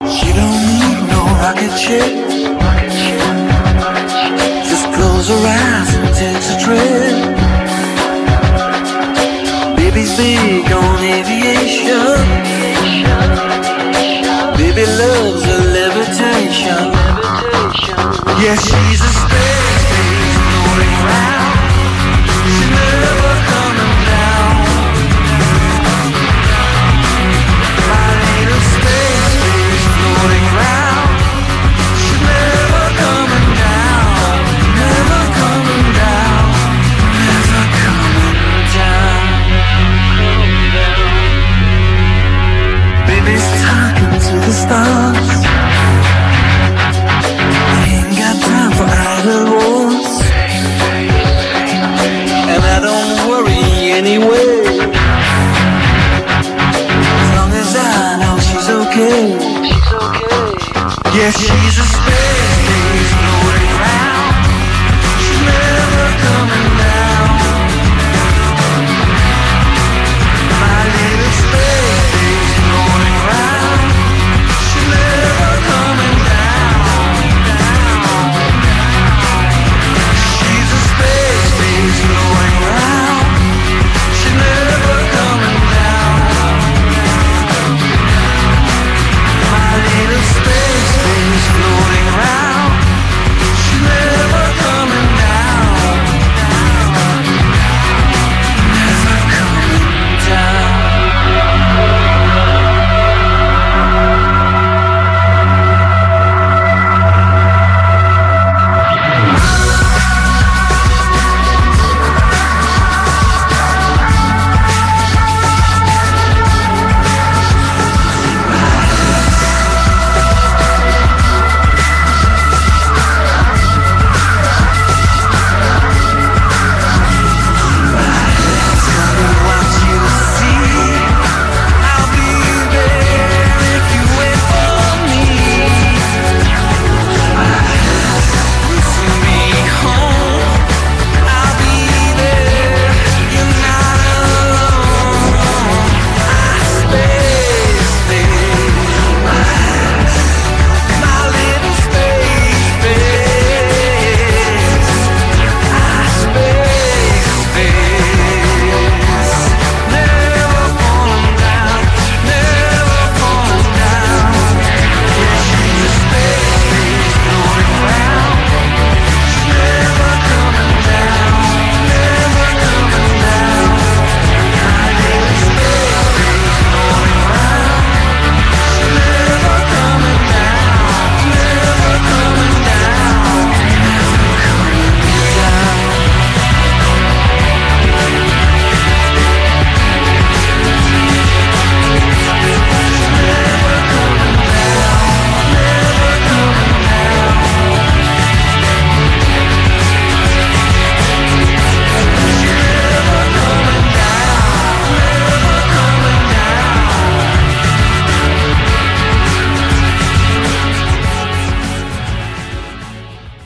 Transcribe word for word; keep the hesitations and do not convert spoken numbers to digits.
She don't need no rocket ship. Just close her eyes and takes a trip. Baby's big on aviation. Baby loves a levitation. Yeah, she's a space baby floating around. She's never coming down. My little space baby floating around. She's never coming down. Never coming down. Never coming down. Baby's talking to the stars. For idle wars, and I don't worry anyway. As long as I know she's okay. Yeah, she's a